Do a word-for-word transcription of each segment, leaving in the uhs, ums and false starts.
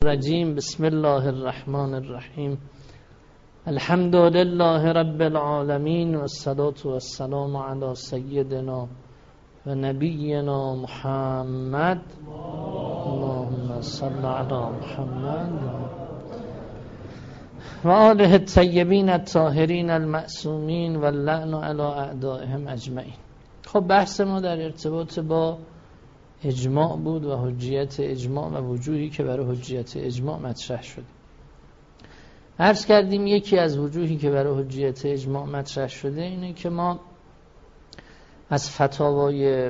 الرجیم. بسم الله الرحمن الرحیم. الحمد لله رب العالمین و الصلاة والسلام علی سیدنا و نبینا محمد. اللهم صل علی محمد و آله الطیبین الطاهرین المعصومین و اللعن علی اعدائهم اجمعین. خب بحث ما در ارتباط با اجماع بود و حجیت اجماع و وجوهی که برای حجیت اجماع مطرح شد. عرض کردیم یکی از وجوهی که برای حجیت اجماع مطرح شده اینه که ما از فتاوای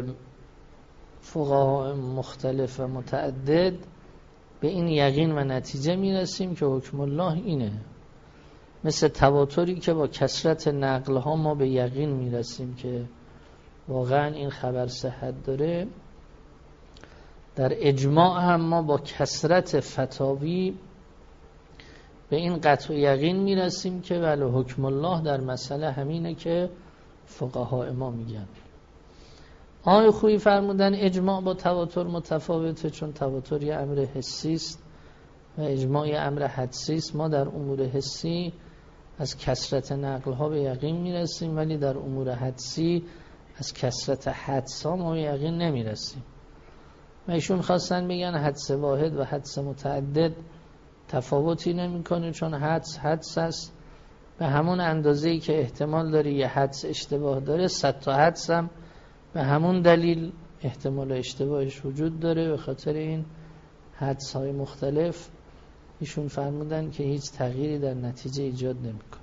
فقها مختلف و متعدد به این یقین و نتیجه میرسیم که حکم الله اینه. مثل تواتری که با کثرت نقلها ما به یقین میرسیم که واقعا این خبر صحت داره، در اجماع هم ما با کثرت فتاوی به این قطع یقین میرسیم که ولی حکم الله در مسئله همینه که فقها ما میگن. آقای خویی فرمودن اجماع با تواتر متفاوته، چون تواتر یه امر حسی است و اجماع یه امر حدسی است. ما در امور حسی از کثرت نقلها به یقین میرسیم، ولی در امور حدسی از کثرت حدس‌ها ما به یقین نمیرسیم. و ایشون خواستن بگن حدس واحد و حدس متعدد تفاوتی نمیکنه، چون حدس حدس است به همون اندازه‌ای که احتمال داره یه حدس اشتباه داره، صد تا حدس هم به همون دلیل احتمال اشتباهش وجود داره. به خاطر این حدس های مختلف ایشون فرمودن که هیچ تغییری در نتیجه ایجاد نمیکنه.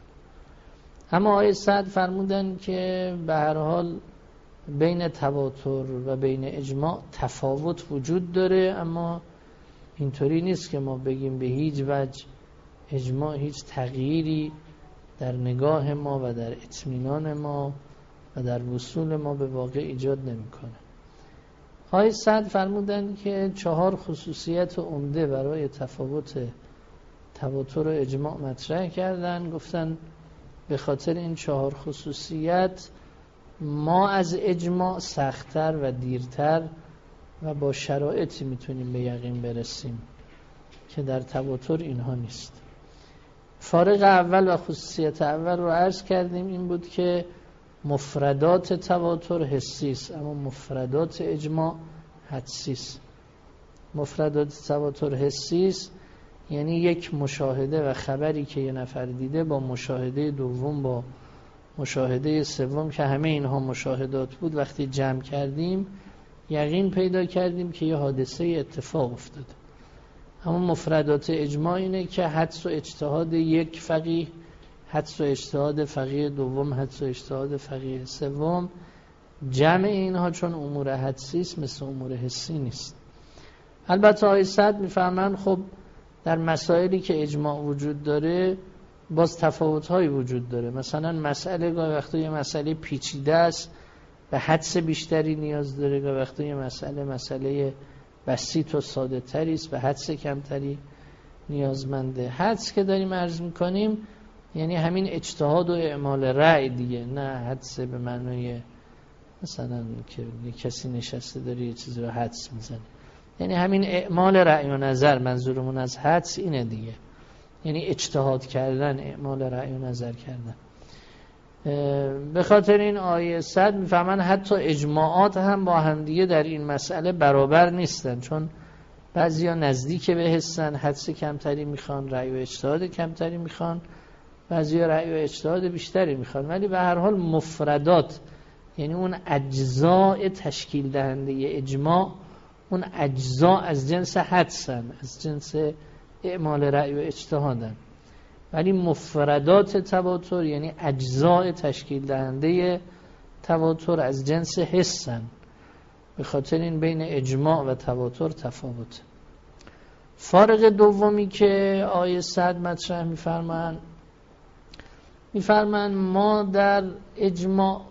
اما آقای سعد فرمودن که به هر حال بین تواتر و بین اجماع تفاوت وجود داره، اما اینطوری نیست که ما بگیم به هیچ وجه اجماع هیچ تغییری در نگاه ما و در اطمینان ما و در وصول ما به واقع ایجاد نمیکنه. آقای سعد فرمودن که چهار خصوصیت عمده برای تفاوت تواتر و اجماع مطرح کردن. گفتن به خاطر این چهار خصوصیت ما از اجماع سخت‌تر و دیرتر و با شرایطی میتونیم به یقین برسیم که در تواتر اینها نیست. فارق اول و خصوصیت اول رو عرض کردیم، این بود که مفردات تواتر حسی است اما مفردات اجماع حدسی است. مفردات تواتر حسی است یعنی یک مشاهده و خبری که یه نفر دیده با مشاهده دوم با مشاهده سوم که همه اینها مشاهدات بود، وقتی جمع کردیم یقین پیدا کردیم که یه حادثه اتفاق افتاده. اما مفردات اجماع اینه که حدس و اجتهاد یک فقیه، حدس و اجتهاد فقیه دوم، حدس و اجتهاد فقیه سوم، جمع اینها چون امور حدسی است مثل امور حسی نیست. البته آقای سعد میفهمن خب در مسائلی که اجماع وجود داره باز تفاوت‌هایی وجود داره. مثلا مسئله گاهی وقتا یه مسئله پیچیده است به حدس بیشتری نیاز داره، گاهی وقتا یه مسئله مسئله بسیط و ساده تری است به حدس کمتری نیازمنده. حدس که داریم عرض میکنیم یعنی همین اجتهاد و اعمال رأی دیگه، نه حدس به معنای مثلا که کسی نشسته داره یه چیزی رو حدس میزنه. یعنی همین اعمال رأی و نظر، منظورمون از حدس اینه دیگه، یعنی اجتهاد کردن، اعمال رأی و نظر کردن. به خاطر این آیه صد میفهمن حتی اجماعات هم با همدیگه در این مسئله برابر نیستن، چون بعضیا نزدیک به حسن، حدس کمتری میخوان، رأی و اجتهاد کمتری میخوان، بعضیا رأی و اجتهاد بیشتری میخوان. ولی به هر حال مفردات یعنی اون اجزاء تشکیل دهنده اجماع، اون اجزاء از جنس حدسن، از جنس اعمال رأی و اجتهادن. ولی مفردات تواتر یعنی اجزاء تشکیل دهنده تواتر از جنس حسن. به خاطر این بین اجماع و تواتر تفاوت. فارق دومی که آیه صد مطرح میفرمان میفرمان ما در اجماع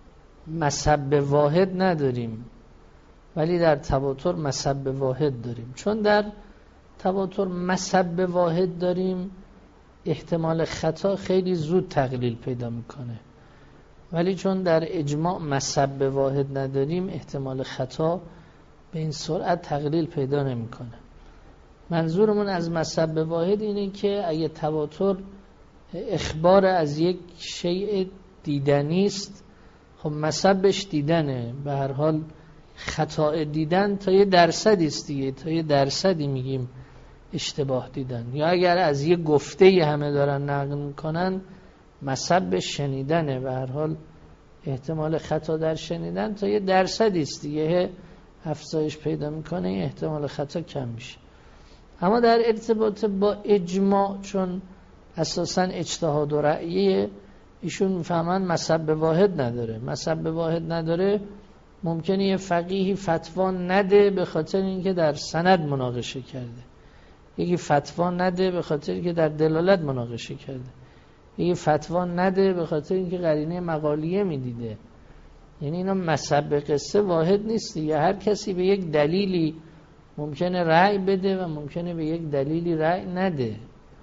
مصب واحد نداریم ولی در تواتر مصب واحد داریم. چون در تواتر مصب واحد داریم احتمال خطا خیلی زود تقلیل پیدا میکنه، ولی چون در اجماع مصب واحد نداریم احتمال خطا به این سرعت تقلیل پیدا نمیکنه. منظورمون از مصب واحد اینه که اگه تواتر اخبار از یک شیء دیدنی است، خب مصبش دیدنه. به هر حال خطا دیدن تا یه درصدی است دیگه، تا یه درصدی میگیم اشتباه دیدن. یا اگر از یه گفته همه دارن نقل میکنن، مصب شنیدنه. به هر حال احتمال خطا در شنیدن تا یه درصدی است دیگه، افزایش پیدا میکنه، احتمال خطا کم میشه. اما در ارتباط با اجماع، چون اساساً اجتهاد و رأیه، ایشون میفهمن مصب واحد نداره. مصب واحد نداره، ممکنه یه فقیهی فتوا نده به خاطر اینکه در سند مناقشه کرده، یکی فتوا نده به خاطر اینکه در دلالت مناقشه کرده، یکی فتوا نده به خاطر اینکه قرینه مقالیه میدیده. یعنی اینا مصب قصه واحد نیست دیگه، هر کسی به یک دلیلی ممکنه رأی بده و ممکنه به یک دلیلی رأی نده.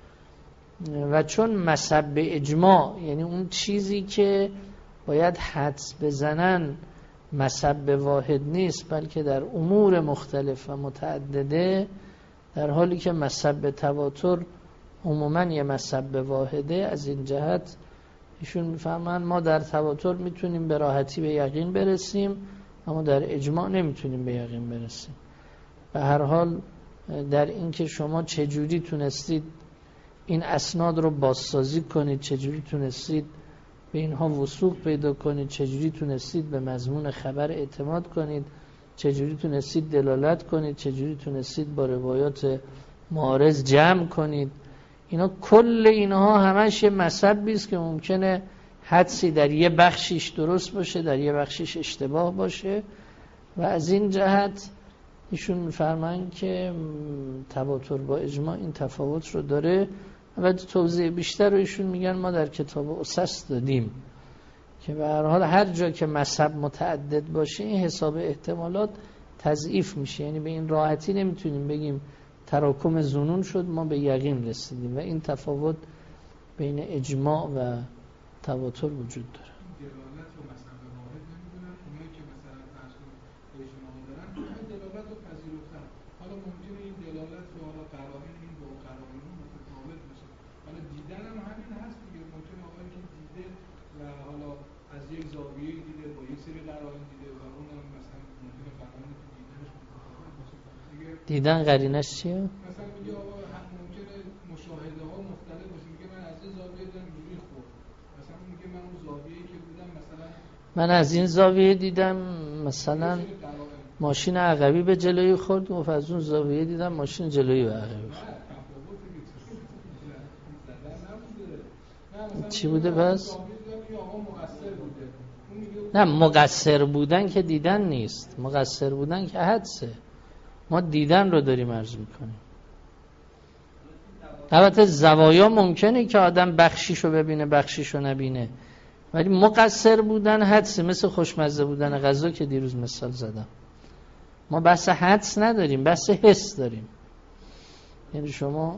و چون مصب اجماع یعنی اون چیزی که باید حدس بزنن مصب واحد نیست، بلکه در امور مختلف و متعدده، در حالی که مصب تواتر عموما یه مصب واحده. از این جهت ایشون میفهمن ما در تواتر میتونیم به راحتی به یقین برسیم، اما در اجماع نمیتونیم به یقین برسیم. به هر حال در این که شما چجوری تونستید این اسناد رو بازسازی کنید، چجوری تونستید به اینها وثوق پیدا کنید، چجوری تونستید به مضمون خبر اعتماد کنید، چجوری تونستید دلالت کنید، چجوری تونستید با روایات معارض جمع کنید، اینا کل اینها همش یه مصبی است که ممکنه حدسی در یه بخشیش درست باشه، در یه بخشیش اشتباه باشه. و از این جهت ایشون میفرمایند که تواتر با اجماع این تفاوت رو داره. و توضیح بیشتر رو ایشون میگن ما در کتاب اسس دادیم که به هر حال هر جا که مصب متعدد باشه این حساب احتمالات تضعیف میشه. یعنی به این راحتی نمیتونیم بگیم تراکم ظنون شد ما به یقین رسیدیم. و این تفاوت بین اجماع و تواتر وجود داره. دلالت و مصب واحد نمیدونن، اونایی که مثلا فرض کنید اجماع دارن همین دلالت رو پذیرفتن. حالا ممکنه این دلالت و حالا قرائن این با قرائن متفاوت باشه. حالا دیدن هم همین هست دیگه، ممکنه آقایی که دیده و حالا از یک زاویه دیده با یک سری قرائن دیده و اونم مثلا ممکنه قرائن تو دیدنش متفاوت باشه. دیدن قرینش چیه؟ مثلا میگه آقا ممکنه مشاهده ها مختلف باشه، میگه من از این زاویه دیدم اینجوری خورد، مثلا میگه من اون زاویه‌ای که بودم مثلا من از این زاویه دیدم مثلا ماشین عقبی به جلوی خورد، و از اون زاویه دیدم ماشین جلویی به عقبی خورد. چی بوده پس؟ نه مقصر بودن که دیدن نیست، مقصر بودن که حدسه. ما دیدن رو داریم عرض میکنیم. البته زوایا ممکنه که آدم بخشیشو ببینه بخشیشو نبینه، ولی مقصر بودن حدسه. مثل خوشمزه بودن غذا که دیروز مثال زدم. ما بحث حدس نداریم، بحث حس داریم. یعنی شما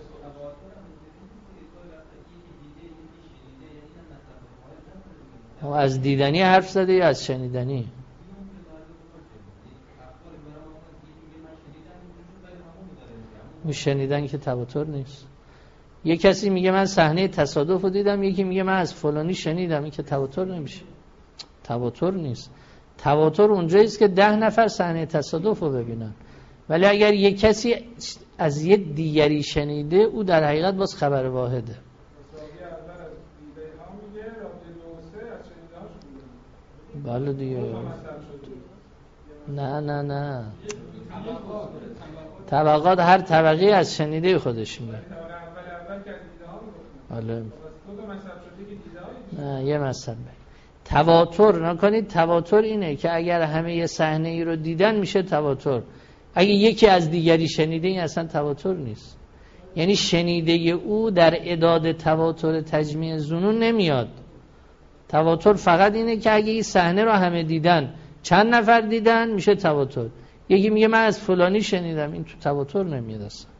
از دیدنی حرف زده یا از شنیدنی؟ شنیدن که تواتر نیست. یک کسی میگه من صحنه تصادف رو دیدم، یکی میگه من از فلانی شنیدم، این که تواتر نمیشه. تواتر نیست. تواتر اونجایی است که ده نفر صحنه تصادف رو ببینن. ولی اگر یک کسی از یک دیگری شنیده، او در حقیقت باز خبر واحده. بله دیگه. نه نه نه طبقات هر طبقی از شنیده خودش میگه. بله. نه یه مذهب. تواتر نکنید. تواتر اینه که اگر همه یه صحنه ای رو دیدن میشه تواتر. اگه یکی از دیگری شنیده این اصلا تواتر نیست. یعنی شنیده او در اعداد تواتر تجمیع ظنون نمیاد. تواتر فقط اینه که اگه این صحنه رو همه دیدن، چند نفر دیدن، میشه تواتر. یکی میگه من از فلانی شنیدم، این تو تواتر نمیاد اصلا.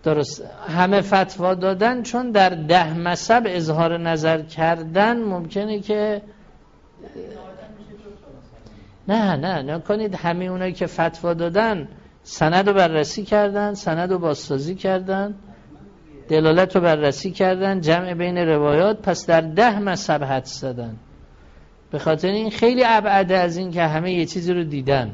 درست. همه فتوا دادن چون در ده مذهب اظهار نظر کردن ممکنه که نه نه نه کنید. همه اونایی که فتوا دادن سند رو بررسی کردن، سند رو بازسازی کردن، دلالت رو بررسی کردن، جمع بین روایات، پس در ده مذهب حدس زدن. به خاطر این خیلی ابعد از این که همه یه چیزی رو دیدن.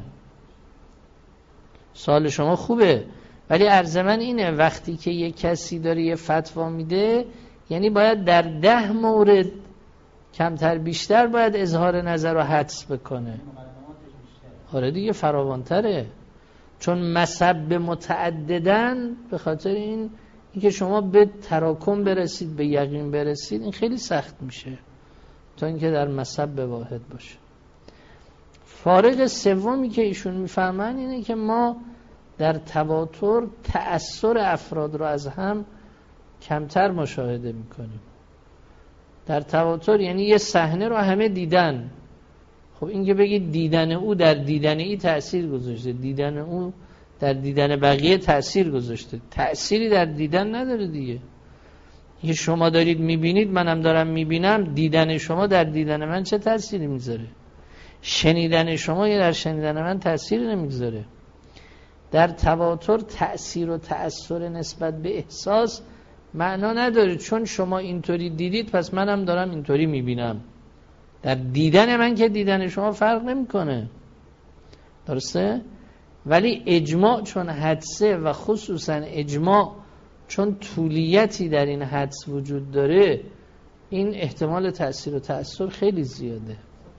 سوال شما خوبه، ولی عرض من اینه وقتی که یه کسی داره یه فتوا میده یعنی باید در ده مورد کمتر بیشتر باید اظهار نظر رو حدس بکنه. آره دیگه فراوانتره، چون مذهب متعددن. به خاطر این اینکه شما به تراکم برسید، به یقین برسید، این خیلی سخت میشه تا اینکه در مذهب واحد باشه. فارق سومی که ایشون میفهمن اینه که ما در تواتر تأثیر افراد رو از هم کمتر مشاهده میکنیم. در تواتر یعنی یه صحنه رو همه دیدن. خب این که بگید دیدن او در دیدن ای تأثیر گذاشته، دیدن او در دیدن بقیه تأثیر گذاشته، تأثیری در دیدن نداره دیگه. یه شما دارید میبینید، منم دارم میبینم، دیدن شما در دیدن من چه تأثیری میذاره؟ شنیدن شما یا در شنیدن من تأثیری نمیذاره. در تواتر تأثیر و تأثیر نسبت به احساس معنا نداره، چون شما اینطوری دیدید پس منم دارم اینطوری میبینم. در دیدن من که دیدن شما فرق نمیکنه، درسته؟ ولی اجماع چون حدسه و خصوصا اجماع چون طولیتی در این حدس وجود داره، این احتمال تأثیر و تأثیر خیلی زیاده.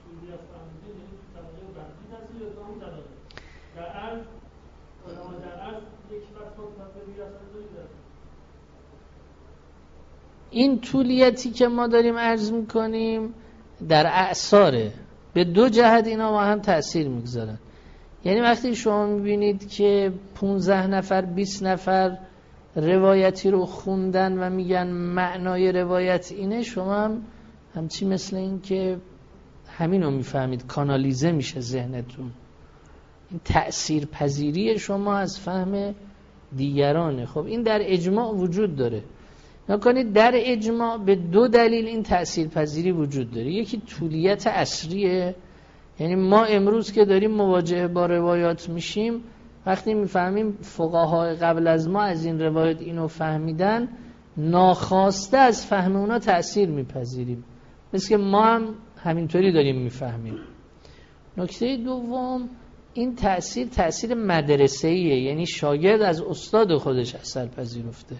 این طولیتی که ما داریم عرض میکنیم در اعصاره، به دو جهت اینا با هم تأثیر میگذارن. یعنی وقتی شما میبینید که پونزده نفر بیست نفر روایتی رو خوندن و میگن معنای روایت اینه، شما هم همچی مثل این که همین رو میفهمید، کانالیزه میشه ذهنتون. این تأثیر پذیری شما از فهم دیگرانه. خب این در اجماع وجود داره. نکنید در اجماع به دو دلیل این تأثیر پذیری وجود داره. یکی طولیت عصریه، یعنی ما امروز که داریم مواجهه با روایات میشیم، وقتی میفهمیم فقهای قبل از ما از این روایت اینو فهمیدن، ناخواسته از فهم اونا تأثیر میپذیریم، مثل که ما هم همینطوری داریم میفهمیم. نکته دوم، این تأثیر تأثیر مدرسه‌ایه، یعنی شاگرد از استاد خودش اثر پذیرفته.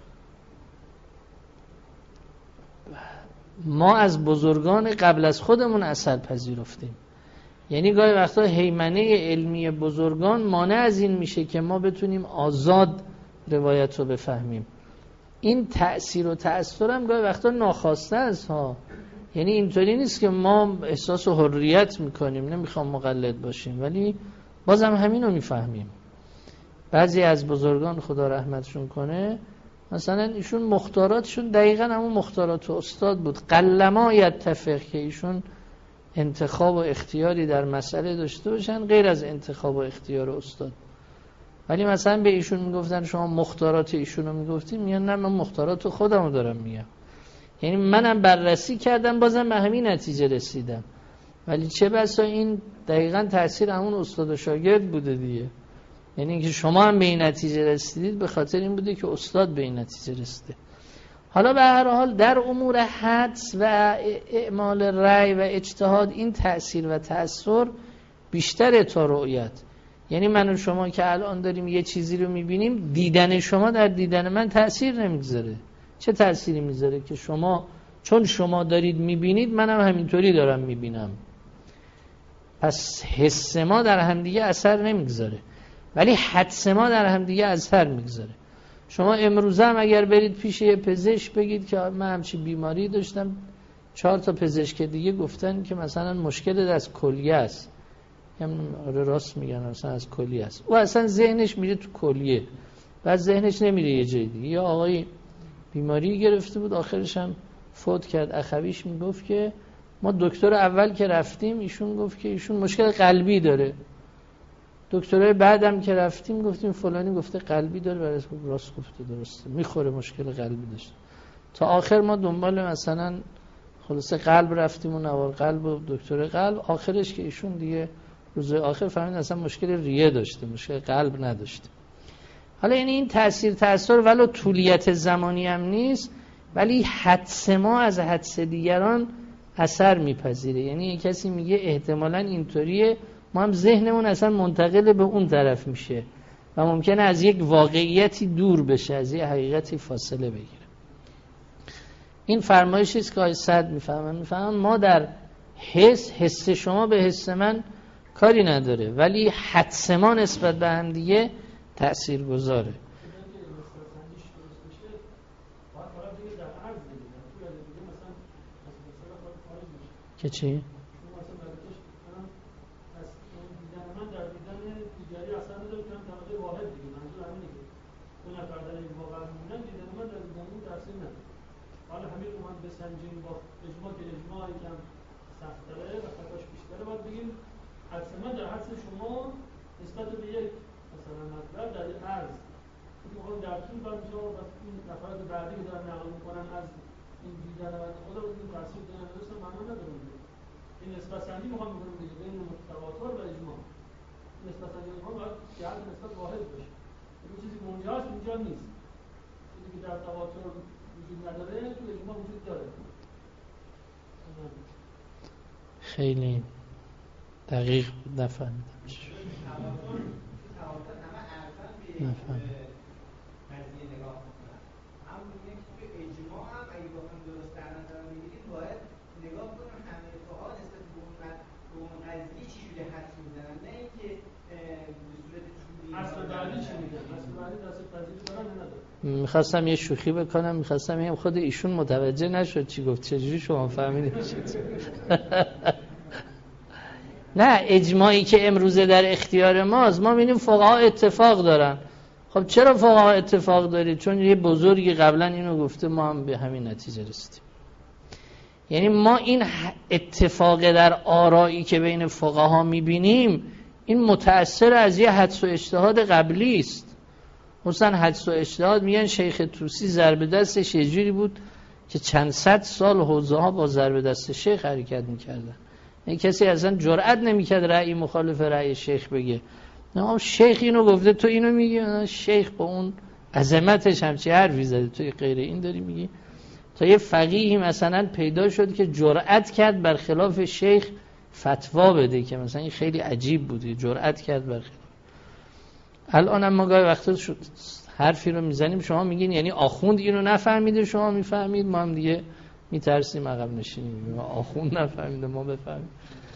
ما از بزرگان قبل از خودمون اثر پذیرفتیم. یعنی گاهی وقتا هیمنه علمی بزرگان مانع از این میشه که ما بتونیم آزاد روایت رو بفهمیم. این تأثیر و تأثیر هم گاهی وقتا ناخواسته است ها. یعنی اینطوری نیست که ما احساس حریت میکنیم، نمیخوام مقلد باشیم، ولی بازم همین رو میفهمیم. بعضی از بزرگان خدا رحمتشون کنه، مثلا ایشون مختاراتشون دقیقا همون مختارات استاد بود. قلما یتفق که ایشون انتخاب و اختیاری در مسئله داشته باشن غیر از انتخاب و اختیار استاد. ولی مثلا به ایشون میگفتن شما مختارات ایشون رو میگفتیم، میگن نه من مختارات خودم رو دارم میگم. یعنی منم بررسی کردم بازم به همین نتیجه رسیدم. ولی چه بسا این دقیقا تأثیر همون استاد و شاگرد بوده دیگه. یعنی اینکه شما هم به این نتیجه رسیدید به خاطر این بوده که استاد به این نتیجه رسیده. حالا به هر حال در امور حدس و اعمال رأی و اجتهاد این تأثیر و تأثیر بیشتره تا رؤیت. یعنی من و شما که الان داریم یه چیزی رو میبینیم، دیدن شما در دیدن من تأثیر نمیگذاره. چه تأثیری میذاره که شما چون شما دارید میبینید منم همینطوری دارم میبینم، پس حس ما در همدیگه اثر نمیگذاره، ولی حدس ما در همدیگه اثر میگذاره. شما امروزه هم اگر برید پیش یه پزشک بگید که من همچی بیماری داشتم، چهار تا پزشک دیگه گفتن که مثلا مشکل از کلیه است، آره راست میگن مثلا از کلیه است، او اصلا ذهنش میره تو کلیه، بعد ذهنش نمیره یه جای دیگه. یا آقای بیماری گرفته بود آخرش هم فوت کرد، اخویش میگفت که ما دکتر اول که رفتیم ایشون گفت که ایشون مشکل قلبی داره. دکترای بعدم که رفتیم گفتیم فلانی گفته قلبی داره، برای راست گفته، درسته میخوره، مشکل قلبی داشته. تا آخر ما دنبال مثلا خلاصه قلب رفتیم و نوار قلب و دکتر قلب، آخرش که ایشون دیگه روز آخر فهمید اصلا مشکل ریه داشته، مشکل قلب نداشته. حالا یعنی این تأثیر تأثیر ولو طولیت زمانی هم نیست، ولی حدس ما از حدس دیگران اثر میپذیره. یعنی یک کسی میگه احتمالاً اینطوریه، ما هم ذهنمون اصلا منتقل به اون طرف میشه و ممکنه از یک واقعیتی دور بشه، از یک حقیقتی فاصله بگیره. این فرمایشی است که آقای سعد میفهمن میفهمن ما در حس حس شما به حس من کاری نداره، ولی حدس ما نسبت به هم دیگه تأثیر گذاره. که چی؟ حالا همین اومد بسنجیم با اجماع که اجماع یکم سخت‌تره و خطاش بیشتره، باید بگیم حدس من در حدس شما نسبت به یک مثلا مطلب در یک عرض میخوام در طول برم شما و این نفرات بعدی که دارن نقل میکنن از این دیدن و خدا رو بگیم تحصیل دارن درستم معنا نداره. این نسبت سنجی میخوام بکنم دیگه بین تواتر و اجماع. نسبت سنجی میخوام باید جهت نسبت واحد باشه. این چیزی که اونجا هست اونجا نیست. چیزی که در تواتر وجود نداره تو اجماع وجود داره. خیلی دقیق بود، نفهمیدم چی شد. نفهم. قضیه نگاه میکنن. همون میگه که اجماع هم اگه بخوام درست در نظر بگیرید باید نگاه کنیم همه فعال نسبت به اون به اون قضیه چی جوری حدس میزنن، نه اینکه به صورت طولی اصل بعدی چی میگن، اصل بعدی دست پذیری دارن یا ندارن. میخواستم یه شوخی بکنم، میخواستم بگم خود ایشون متوجه نشد چی گفت، چجوری شما فهمیدید؟ نه، اجماعی که امروزه در اختیار ماست، ما می‌بینیم فقها اتفاق دارن. خب چرا فقها اتفاق دارید؟ چون یه بزرگی قبلا اینو گفته، ما هم به همین نتیجه رسیدیم. یعنی ما این اتفاق در آرایی که بین فقها می‌بینیم، این متأثر از یه حدس و اجتهاد قبلی است. مثلا حدس و اجتهاد میگن شیخ طوسی ضرب دستش یه جوری بود که چند صد سال حوزه ها با ضرب دست شیخ حرکت می‌کردن. این کسی اصلا جرئت نمی‌کرد رأی مخالف رأی شیخ بگه. نه شیخ اینو گفته تو اینو میگی، شیخ با اون عظمتش همچی حرفی زده، تو غیر این داری میگی. تا یه فقیهی مثلا پیدا شد که جرئت کرد برخلاف شیخ فتوا بده، که مثلا این خیلی عجیب بود، جرئت کرد برخلاف. الان هم ما گاهی وقتا شد حرفی رو میزنیم، شما میگین یعنی آخوند اینو نفهمیده شما میفهمید، ما هم دیگه میترسیم عقب نشینیم، آخوند نفهمیده ما بفهمیم.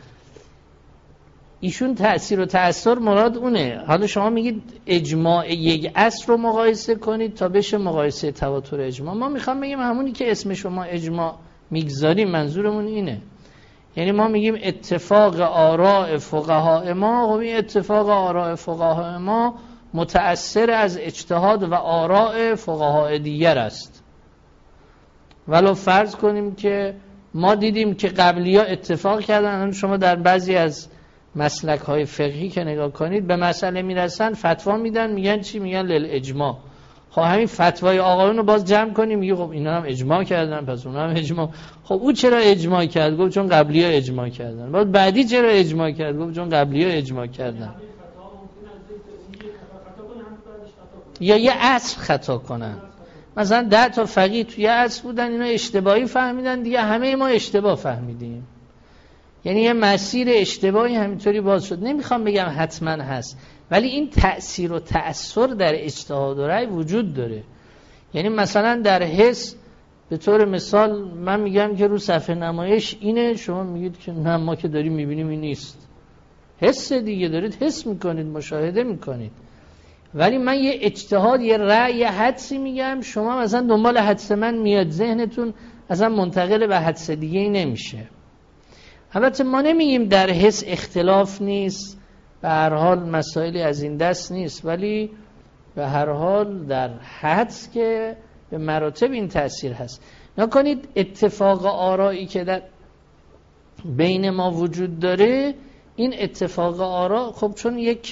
ایشون تأثیر و تأثیر مراد اونه. حالا شما میگید اجماع یک اصل رو مقایسه کنید تا بشه مقایسه تواتر اجماع. ما میخوام بگیم همونی که اسم شما اجماع میگذاریم منظورمون اینه. یعنی ما میگیم اتفاق آراء فقهای ما، و این اتفاق آراء فقهای ما متأثر از اجتهاد و آراء فقهای دیگر است. ولو فرض کنیم که ما دیدیم که قبلی‌ها اتفاق کردن، شما در بعضی از مسلک های فقهی که نگاه کنید به مسئله میرسن فتوا میدن، میگن چی؟ میگن للاجماع. خب همین فتوای آقایون رو باز جمع کنیم، میگه خب اینا هم اجماع کردن پس اونا هم اجماع. خب او چرا اجماع کرد؟ گفت چون قبلی ها اجماع کردن. بعد بعدی چرا اجماع کرد؟ گفت چون قبلی ها اجماع کردن. یا یه اصل خطا کنن، مثلا ده تا فقیه توی اصل بودن، اینا اشتباهی فهمیدن، دیگه همه ما اشتباه فهمیدیم. یعنی یه مسیر اشتباهی همینطوری باز شد. نمیخوام بگم حتما هست، ولی این تأثیر و تأثیر در اجتهاد و رأی وجود داره. یعنی مثلا در حس به طور مثال من میگم که رو صفحه نمایش اینه، شما میگید که نه ما که داریم میبینیم این نیست. حس دیگه، دارید حس میکنید، مشاهده میکنید. ولی من یه اجتهاد، یه رأی، یه حدسی میگم، شما مثلا دنبال حدس من میاد، ذهنتون اصلا منتقل به حدس دیگه نمیشه. البته ما نمیگیم در حس اختلاف نیست، به هر حال مسائلی از این دست نیست، ولی به هر حال در حدس که به مراتب این تأثیر هست. نکنید اتفاق آرایی که در بین ما وجود داره، این اتفاق آرا خب چون یک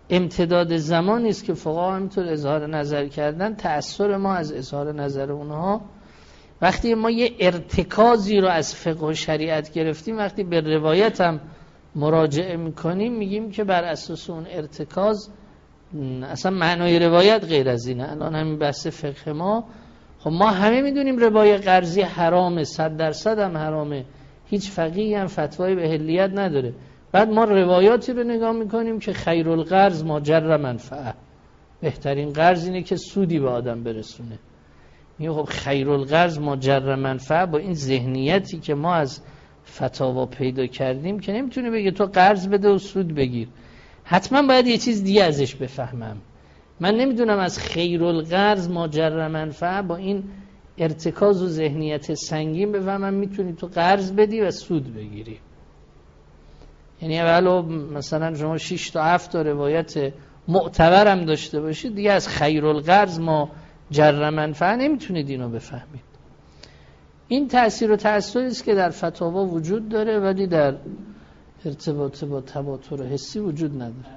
امتداد زمانی است که فقها همینطور اظهار نظر کردن. تأثیر ما از اظهار نظر اونها وقتی ما یه ارتکازی رو از فقه و شریعت گرفتیم، وقتی به روایت هم مراجعه میکنیم میگیم که بر اساس اون ارتکاز اصلا معنای روایت غیر از اینه. الان همین بحث فقه ما، خب ما همه میدونیم ربای قرضی حرامه، صد درصد هم حرامه، هیچ فقیهی هم فتوای به حلیت نداره. بعد ما روایاتی رو نگاه میکنیم که خیر القرض ما جر منفعه، بهترین قرض اینه که سودی به آدم برسونه. میگه خب خیر القرض ما جر منفعه، با این ذهنیتی که ما از فتاوا پیدا کردیم که نمیتونه بگه تو قرض بده و سود بگیر، حتما باید یه چیز دیگه ازش بفهمم. من نمیدونم از خیر القرض ما جر منفعه با این ارتکاز و ذهنیت سنگین بفهمم میتونی تو قرض بدی و سود بگیری. یعنی اولو مثلا شما شش تا هفت تا روایت معتبرم داشته باشید، دیگه از خیر القرض ما جر منفعه نمیتونید اینو بفهمید. این تأثیر و تأثیری است که در فتاوا وجود داره ولی در ارتباط با تواتر حسی وجود نداره.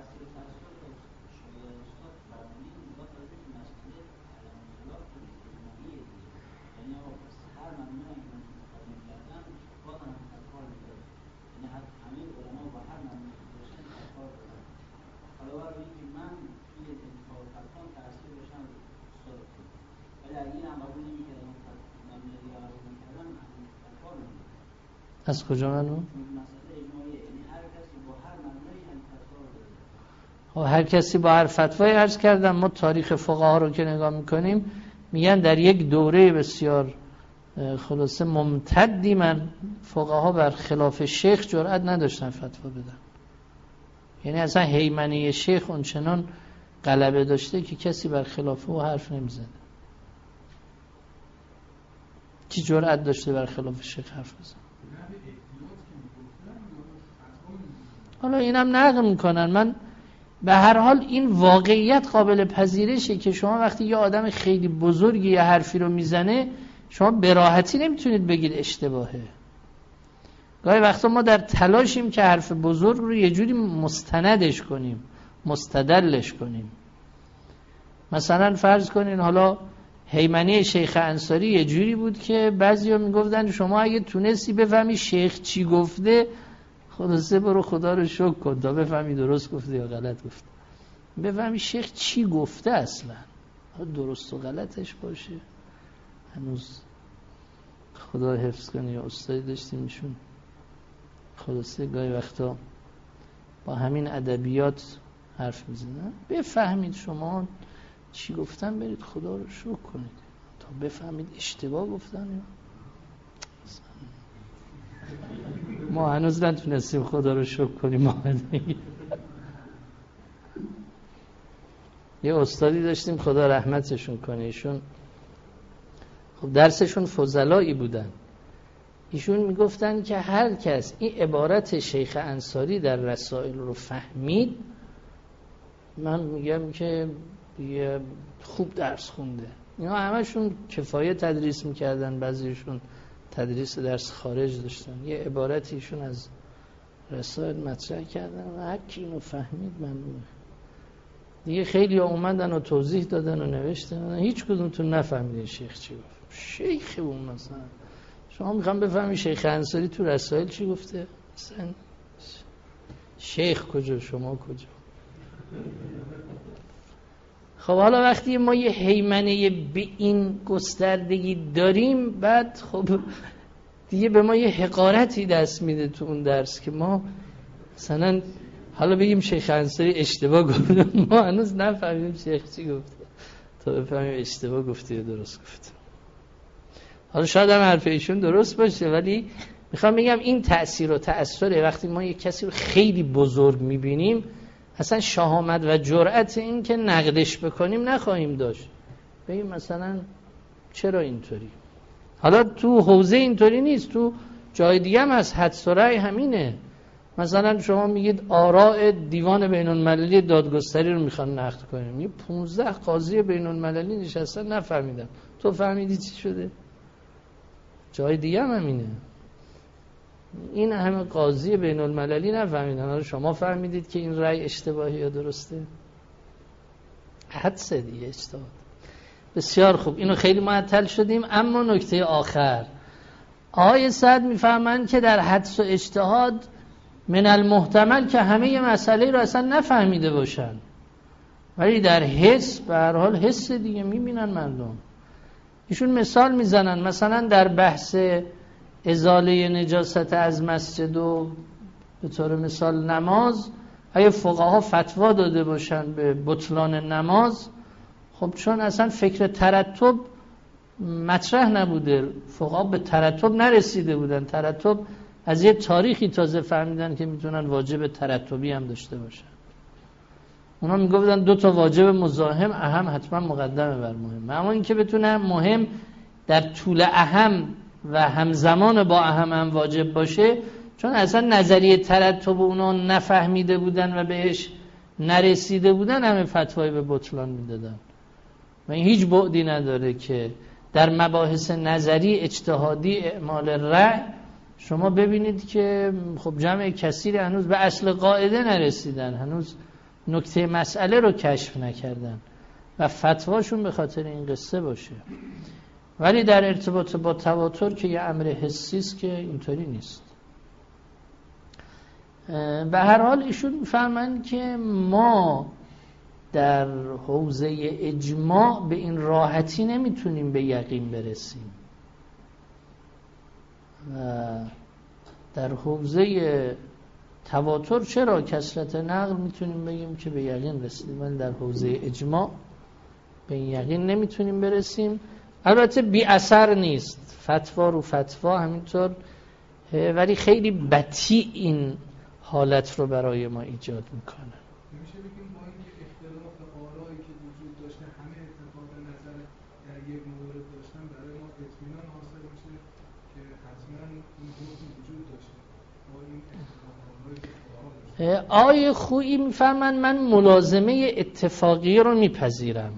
از کجا منو؟ هر کسی با هر فتوایی عرض کردم. ما تاریخ فقها رو که نگاه میکنیم میگن در یک دوره بسیار خلاصه ممتدی من فقها بر خلاف شیخ جرئت نداشتن فتوا بدن. یعنی اصلا هیمنه شیخ اونچنان غلبه داشته که کسی بر خلاف او حرف نمیزنه. کی جرئت داشته بر خلاف شیخ حرف بزنه؟ حالا اینم نقل میکنن. من به هر حال این واقعیت قابل پذیرشه که شما وقتی یه آدم خیلی بزرگی یه حرفی رو میزنه شما به راحتی نمیتونید بگید اشتباهه. گاهی وقتا ما در تلاشیم که حرف بزرگ رو یه جوری مستندش کنیم، مستدلش کنیم. مثلا فرض کنین حالا هیمنه شیخ انصاری یه جوری بود که بعضیا میگفتن شما اگه تونستی بفهمی شیخ چی گفته خلاصه برو خدا رو شکر کن تا بفهمی درست گفته یا غلط گفته. بفهمی شیخ چی گفته اصلا، درست و غلطش باشه. هنوز خدا حفظ کنه یا استادی داشتیم ایشون خلاصه گاهی وقتا با همین ادبیات حرف میزنن. بفهمید شما چی گفتن برید خدا رو شکر کنید تا بفهمید اشتباه گفتن یا ما هنوز نتونستیم خدا رو شکر کنیم. ما یه استادی داشتیم خدا رحمتشون کنه، ایشون خب درسشون فضلایی بودن. ایشون میگفتن که هر کس این عبارت شیخ انصاری در رسائل رو فهمید، من میگم که یه خوب درس خونده. اینا همشون کفایه تدریس میکردن، بعضیشون تدریس درس خارج داشتن. یه عبارتیشون از رسائل مطرح کردن و هر کی اینو فهمید ممنونه. دیگه خیلی ها اومدن و توضیح دادن و نوشتن، هیچ کدومتون نفهمیدین شیخ چی گفت. شیخ اون مثلا شما میخوام بفهمی شیخ انصاری تو رسائل چی گفته؟ مثلا شیخ کجا شما کجا؟ خب حالا وقتی ما یه هیمنه به این گستردگی داریم، بعد خب دیگه به ما یه حقارتی دست میده تو اون درس که ما مثلا حالا بگیم شیخ انصاری اشتباه گفت، ما هنوز نفهمیم شیخ چی گفته تا بفهمیم اشتباه گفته یا درست گفته. حالا شاید هم حرف ایشون درست باشه، ولی میخوام بگم این تأثیر و تأثیره. وقتی ما یک کسی رو خیلی بزرگ میبینیم اصلا شهامت و جرأت این که نقدش بکنیم نخواهیم داشت. بگیم مثلا چرا اینطوری؟ حالا تو حوزه اینطوری نیست، تو جای دیگه هم از حدس و رأی همینه. مثلا شما میگید آراء دیوان بین المللی دادگستری رو میخوان نقد کنیم، یه پونزده قاضی بین المللی نشستن نفهمیدن، تو فهمیدی چی شده؟ جای دیگه هم همینه. این همه قاضی بین المللی نفهمیدن، حالا شما فهمیدید که این رأی اشتباهی یا درسته؟ حدسه دیگه، اجتهاد. بسیار خوب، اینو خیلی معطل شدیم. اما نکته آخر آقای سعد میفهمند که در حدس و اجتهاد من المحتمل که همه ی مسئله رو اصلا نفهمیده باشن، ولی در حس به هر حال حس دیگه میبینن مردم. ایشون مثال میزنن، مثلا در بحث ازاله نجاست از مسجد و به طور مثال نماز، اگه فقها فتوا داده باشن به بطلان نماز، خب چون اصلا فکر ترتب مطرح نبوده، فقها به ترتب نرسیده بودن، ترتب از یه تاریخی تازه فهمیدن که میتونن واجب ترتبی هم داشته باشن. اونا میگفتن دو تا واجب مزاحم اهم حتما مقدمه بر مهم، اما اینکه بتونه مهم در طول اهم و همزمان با اهم هم واجب باشه، چون اصلا نظریه ترتب اونا نفهمیده بودن و بهش نرسیده بودن، همه فتوای به بطلان میدادن. و این هیچ بعدی نداره که در مباحث نظری اجتهادی اعمال رأی شما ببینید که خب جمع کثیری هنوز به اصل قاعده نرسیدن، هنوز نکته مسئله رو کشف نکردن و فتواشون به خاطر این قصه باشه. ولی در ارتباط با تواتر که یه امر حسی است که اینطوری نیست. به هر حال ایشون می‌فهمن که ما در حوزه اجماع به این راحتی نمیتونیم به یقین برسیم و در حوزه تواتر چرا کثرت نقل میتونیم بگیم که به یقین رسیدیم، ولی در حوزه اجماع به این یقین نمیتونیم برسیم. البته بی اثر نیست، فتوا رو فتوا همینطور، ولی خیلی بطیء این حالت رو برای ما ایجاد میکنه. نمیشه بگیم با اینکه اختلاف آرایی که وجود داشته، همه اتفاق نظر در یک مورد داشتن، برای ما اطمینان حاصل میشه که حتما این حکم وجود داشته با این اختلاف آرایی که آرا داشته. آیه خویی میفهمن من ملازمه اتفاقی رو میپذیرم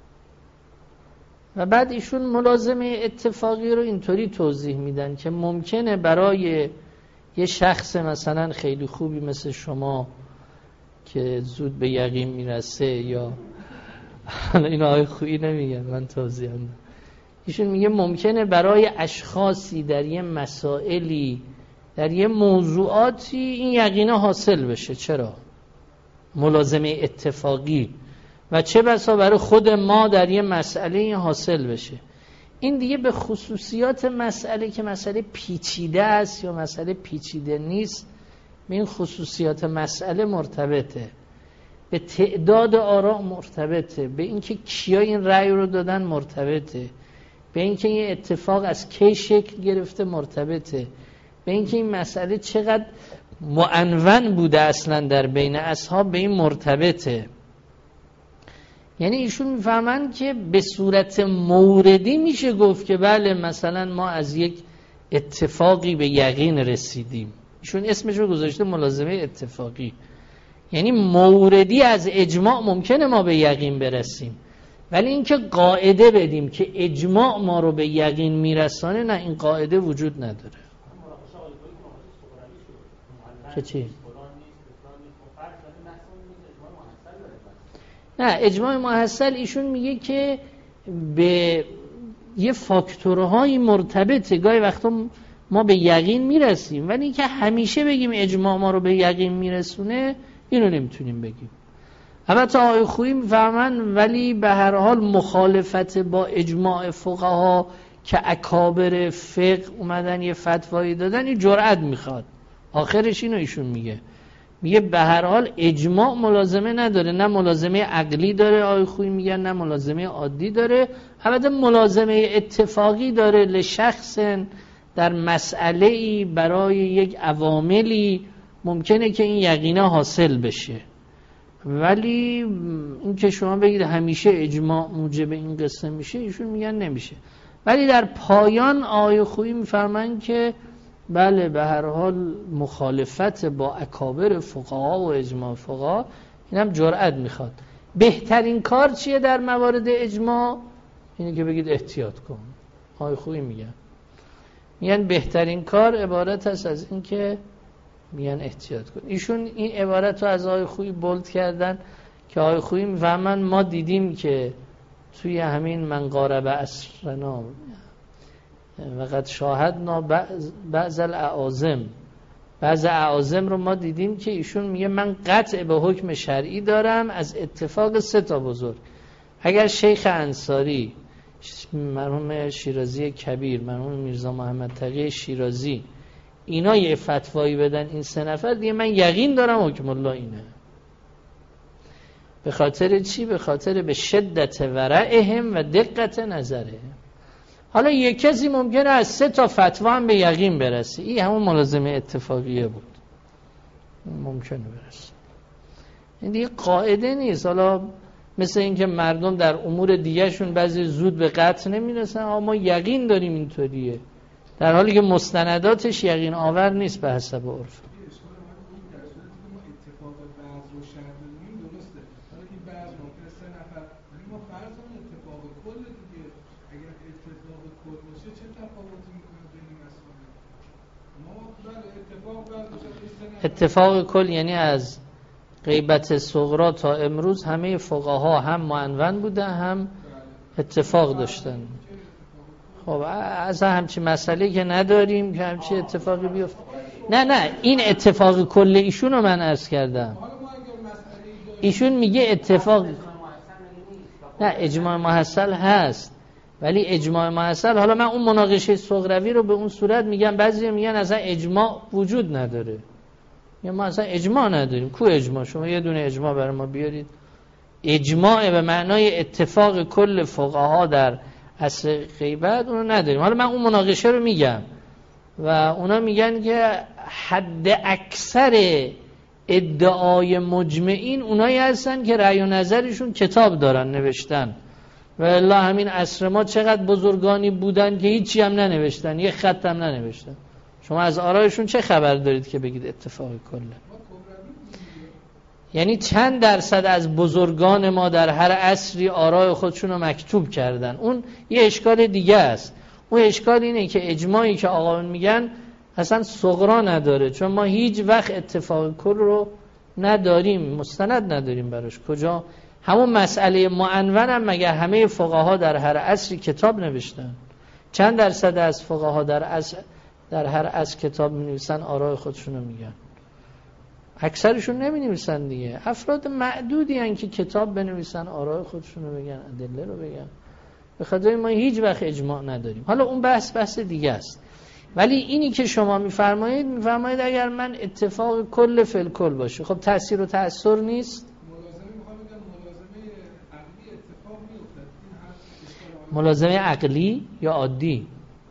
و بعد ایشون ملازمه اتفاقی رو اینطوری توضیح میدن که ممکنه برای یه شخص مثلا خیلی خوبی مثل شما که زود به یقین میرسه، یا این آیه خویی نمیگن، من توضیح میدم، ایشون میگه ممکنه برای اشخاصی در یه مسائلی، در یه موضوعاتی این یقینه حاصل بشه. چرا؟ ملازمه اتفاقی. و چه بسا برای خود ما در یه مسئله این حاصل بشه. این دیگه به خصوصیات مسئله که مسئله پیچیده است یا مسئله پیچیده نیست، به این خصوصیات مسئله مرتبطه، به تعداد آراء مرتبطه، به اینکه کیا این رأی رو دادن مرتبطه، به اینکه این اتفاق از کی شکل گرفته مرتبطه، به اینکه این مسئله چقدر معنون بوده اصلا در بین اصحاب، به این مرتبطه. یعنی ایشون میفهمن که به صورت موردی میشه گفت که بله مثلا ما از یک اتفاقی به یقین رسیدیم. ایشون اسمش رو گذاشته ملازمه اتفاقی. یعنی موردی از اجماع ممکنه ما به یقین برسیم، ولی اینکه قاعده بدیم که اجماع ما رو به یقین میرسانه، نه، این قاعده وجود نداره. که چی؟ نه، اجماع محصل ایشون میگه که به یه فاکتورهای مرتبطه، گاهی وقتا ما به یقین میرسیم، ولی اینکه همیشه بگیم اجماع ما رو به یقین میرسونه، اینو نمیتونیم بگیم. البته آقای خویی میفهمن ولی به هر حال مخالفت با اجماع فقها که اکابر فقه اومدن یه فتوایی دادن، این جرأت میخواد. آخرش اینو ایشون میگه، میگه به هر حال اجماع ملازمه نداره، نه ملازمه عقلی داره، آقای خویی میگن، نه ملازمه عادی داره. البته ملازمه اتفاقی داره لشخص در مسئله‌ای برای یک عواملی ممکنه که این یقینه حاصل بشه، ولی این که شما بگید همیشه اجماع موجب این قصه میشه، ایشون میگن نمیشه. ولی در پایان آقای خویی میفرمایند که بله به هر حال مخالفت با اکابر فقها و اجماع فقها اینم جرأت میخواد. بهترین کار چیه در موارد اجماع؟ اینه که بگید احتیاط کن. آقای خویی میگن میگن بهترین کار عبارت است از این که میگن احتیاط کن. ایشون این عبارت رو از آقای خویی بولد کردن که آقای خویی میفهمن ما دیدیم که توی همین من قارب اسرنا وقد شاهدنا بعض الاعاظم، بعض اعاظم رو ما دیدیم که ایشون میگه من قطع به حکم شرعی دارم از اتفاق سه تا بزرگ. اگر شیخ انصاری، مرحوم شیرازی کبیر، مرحوم میرزا محمد تقی شیرازی اینا یه فتوایی بدن این سه نفر، دیگه من یقین دارم حکم الله اینه. به خاطر چی؟ به خاطر به شدت ورعهم و دقت نظرهم. حالا یک کسی ممکنه از سه تا فتوا هم به یقین برسه، این همون ملازمه اتفاقیه بود، ممکنه برسه. این دیگه قاعده نیست. حالا مثل اینکه مردم در امور دیگه شون بعضی زود به قطع نمیرسن، اما ما یقین داریم اینطوریه، در حالی که مستنداتش یقین آور نیست به حسب عرف. اتفاق کل یعنی از غیبت صغرا تا امروز همه فقها هم معنون بودن هم اتفاق داشتن. خب از همچین مسئله که نداریم که همچین اتفاقی بیفته. نه نه این اتفاق کل ایشون رو من عرض کردم. ایشون میگه اتفاق، نه اجماع محصل هست ولی اجماع محصل، حالا من اون مناقشه صغروی رو به اون صورت میگم، بعضی میگن اصلا اجماع وجود نداره، یا ما اصلا اجماع نداریم. کو اجماع؟ شما یه دونه اجماع برای ما بیارید. اجماع به معنای اتفاق کل فقها در اصل غیبت اونو نداریم. حالا من اون مناقشه رو میگم و اونا میگن که حد اکثر ادعای مجمعین اونایی هستن که رأی و نظرشون کتاب دارن نوشتن، و الا همین عصر ما چقدر بزرگانی بودن که هیچی هم ننوشتن، یه خط هم ننوشتن. شما از آرایشون چه خبر دارید که بگید اتفاق کله؟ یعنی چند درصد از بزرگان ما در هر عصری آرای خودشون رو مکتوب کردن. اون یه اشکال دیگه است. اون اشکال اینه که اجماعی که آقایون میگن اصلا صغرا نداره، چون ما هیچ وقت اتفاق کل رو نداریم، مستند نداریم براش. کجا؟ همون مسئله معنون هم مگر همه فقها در هر عصری کتاب نوشتن؟ چند درصد از فقها در عصر در هر عصر کتاب می نویسن آرای خودشون رو میگن؟ اکثرشون نمی نویسن دیگه. افراد معدودی هن که کتاب بنویسن آرای خودشون رو بگن، ادله رو بگن. به خاطر ما هیچ وقت اجماع نداریم. حالا اون بحث بحث دیگه است. ولی اینی که شما میفرمایید میفرمایید اگر من اتفاق کل فل کل باشه، خب تأثیر و تأثیر نیست. ملازمه عقلی یا عادی؟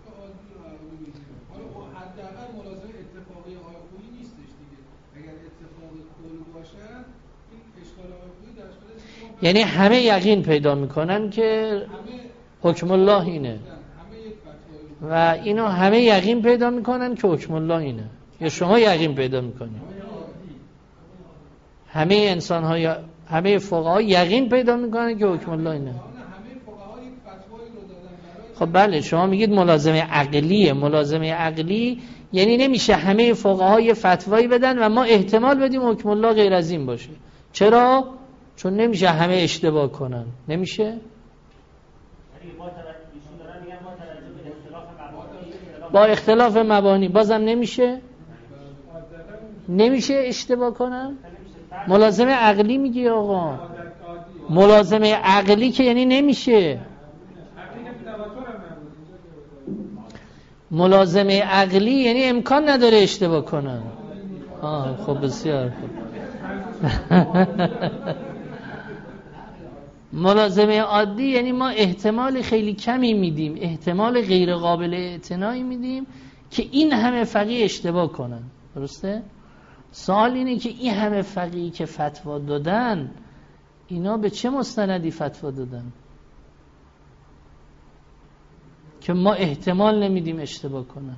یعنی همه یقین پیدا میکنن که حکم الله اینه و اینو همه یقین پیدا میکنن که حکم الله اینه، یا شما یقین پیدا میکنید؟ همه انسان ها یا همه فقها یقین پیدا میکنن که حکم الله اینه. خب بله، شما میگید ملازمه عقلیه. ملازمه عقلی یعنی نمیشه همه فقها یه فتوایی بدن و ما احتمال بدیم حکم الله غیر از این باشه. چرا؟ چون نمیشه همه اشتباه کنن. نمیشه؟ با اختلاف مبانی بازم نمیشه؟ نمیشه اشتباه کنن؟ ملازمه عقلی میگی آقا. ملازمه عقلی که یعنی نمیشه. ملازمه عقلی یعنی امکان نداره اشتباه کنن. آه خب بسیار خوب. ملازمه عادی یعنی ما احتمال خیلی کمی میدیم، احتمال غیر قابل اعتنایی میدیم که این همه فقیه اشتباه کنن. درسته؟ سوال اینه که این همه فقیه که فتوا دادن اینا به چه مستندی فتوا دادن که ما احتمال نمیدیم اشتباه کنن؟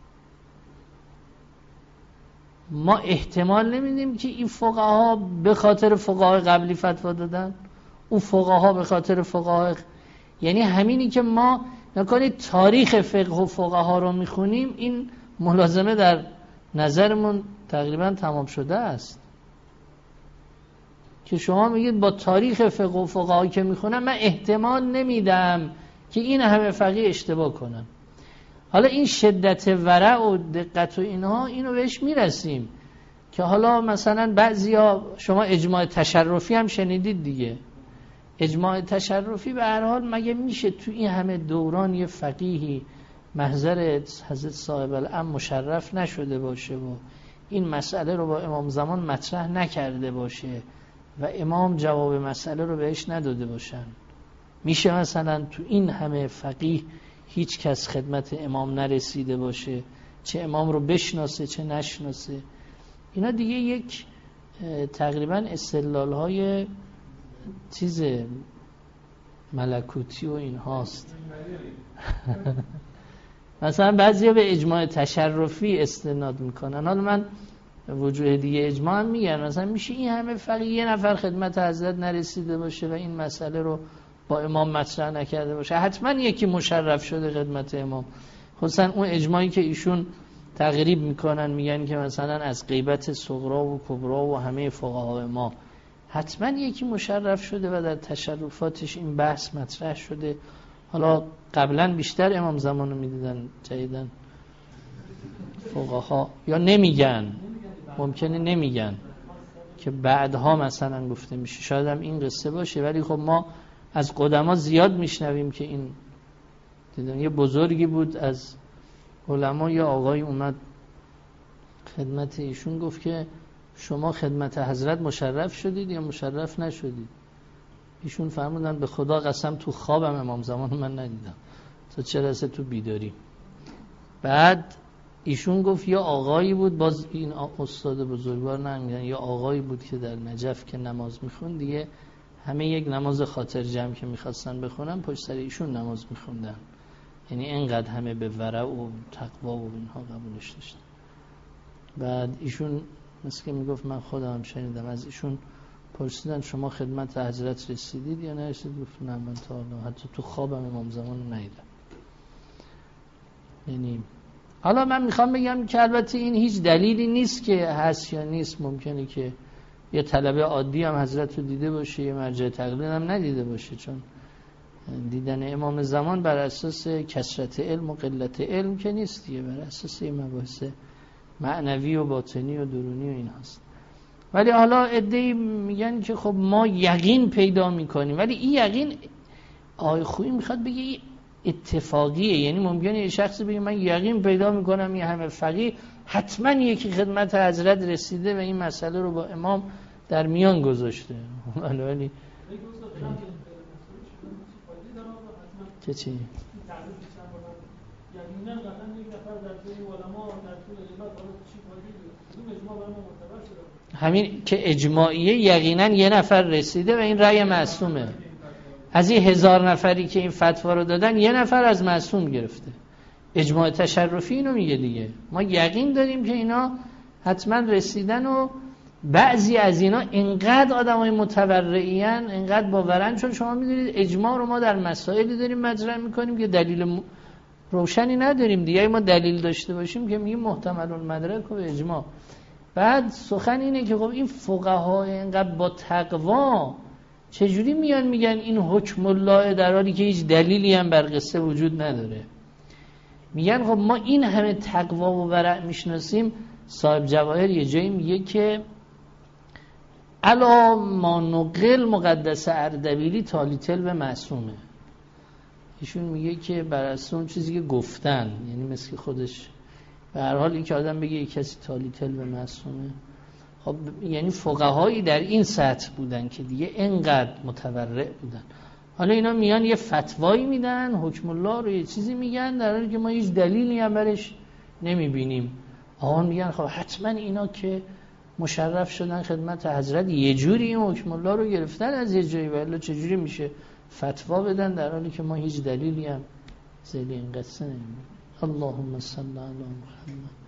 ما احتمال نمیدیم که این فقها به خاطر فقهای قبلی فتوا دادن، اون فقها به خاطر فقهای، یعنی همینی که ما نکنید تاریخ فقه و فقها رو میخونیم، این ملازمه در نظرمون تقریبا تمام شده است که شما میگید با تاریخ فقه و فقها که میخونم من احتمال نمیدم که این همه فقیه اشتباه کنم. حالا این شدت ورع و دقت و اینها اینو بهش میرسیم که حالا مثلا بعضیا شما اجماع تشرفی هم شنیدید دیگه. اجماع تشرفی به هر حال مگه میشه تو این همه دوران یه فقیهی محضر حضرت صاحب الامر مشرف نشده باشه و این مسئله رو با امام زمان مطرح نکرده باشه و امام جواب مسئله رو بهش نداده باشن؟ میشه مثلا تو این همه فقیه هیچ کس خدمت امام نرسیده باشه، چه امام رو بشناسه چه نشناسه؟ اینا دیگه یک تقریبا استدلال های چیز ملکوتی و این هاست. مثلا بعضیا به اجماع تشرفی استناد میکنن. حالا من وجوه دیگه اجماع هم میگن، مثلا میشه این همه فقیه یه نفر خدمت حضرت نرسیده باشه و این مسئله رو با امام مطرح نکرده باشه، حتما یکی مشرف شده خدمت امام. خصوصا اون اجماعی که ایشون تقریب میکنن میگن که مثلا از غیبت صغرا و کبرا و همه فقهای ما حتما یکی مشرف شده و در تشرفاتش این بحث مطرح شده. حالا قبلا بیشتر امام زمانو میدیدن، جدیدن فقها یا نمیگن، ممکنه نمیگن که بعدها مثلا گفته میشه، شاید هم این قصه باشه. ولی خب ما از قدما زیاد میشنویم که این دیدن. یه بزرگی بود از علما، یا آقای اومد خدمت ایشون گفت که شما خدمت حضرت مشرف شدید یا مشرف نشدید؟ ایشون فرمودن به خدا قسم تو خوابم امام زمان من ندیدم، تا چه رسه تو بیداری. بعد ایشون گفت یا آقایی بود، باز این استاد بزرگوار نمیگن، یا آقایی بود که در نجف که نماز میخوند دیگه همه یک نماز خاطر جمع که میخواستن بخونن پشت سر ایشون نماز میخوندن. یعنی اینقدر همه به ورع و تقوا و اینها قبولش داشتن. بعد ایشون مثل که میگفت من خودم شنیدم از ایشون پرسیدن شما خدمت حضرت رسیدید یا نرسید؟ گفت نه من تا حالا حتی تو خوابم امام زمان رو ندیدم. یعنی حالا من میخوام بگم که البته این هیچ دلیلی نیست که هست یا نیست. ممکنه که یه طلبه عادی هم حضرت رو دیده باشه، یه مرجع تقلید هم ندیده باشه، چون دیدن امام زمان بر اساس کثرت علم و قلت علم که نیست دیگه، بر اساس این مباحث معنوی و باطنی و درونی و این هست. ولی حالا عده‌ای میگن که خب ما یقین پیدا میکنیم، ولی این یقین آقای خویی میخواد بگه اتفاقیه. یعنی ممکنه یه شخصی بگه من یقین پیدا میکنم این همه فقیه حتما یکی خدمت حضرت رسیده و این مسئله رو با امام در میان گذاشته. ولی که چی؟ همین که اجماعیه یقینا یه نفر رسیده و این رأی معصومه. از این هزار نفری که این فتوا رو دادن یه نفر از معصوم گرفته. اجماع تشرفی اینو میگه دیگه. ما یقین داریم که اینا حتما رسیدن و بعضی از اینا اینقدر آدمای متورعین، اینقدر باورن. چون شما میدونید اجماع رو ما در مسائلی داریم مطرح میکنیم که دلیل روشنی نداریم دیگه. ما دلیل داشته باشیم که میگیم محتمل المدرک و اجماع. بعد سخن اینه که خب این فقهای اینقدر با تقوا چجوری میان میگن این حکم الله در حالی که هیچ دلیلی هم بر قصه وجود نداره؟ میگن خب ما این همه تقوا و ورع میشناسیم. صاحب جواهر یه جایی میگه که الا ما نقل مقدس اردبیلی تالیتل به معصومه. ایشون میگه که بر اساس اون چیزی که گفتن، یعنی مثل خودش به هر حال این که آدم بگه یک کسی تالیتل به معصومه، خب یعنی فقهایی در این سطح بودن که دیگه اینقدر متورع بودن. حالا اینا میان یه فتوایی میدن، حکم الله رو یه چیزی میگن در حالی که ما هیچ دلیلی هم برش نمیبینیم. آقا میگن خب حتما اینا که مشرف شدن خدمت حضرت یه جوری این حکم الله رو گرفتن از یه جایی، ولی چجوری میشه فتوا بدن در حالی که ما هیچ دلیلی هم زیل این قصه نمیبینیم. اللهم صل علی محمد.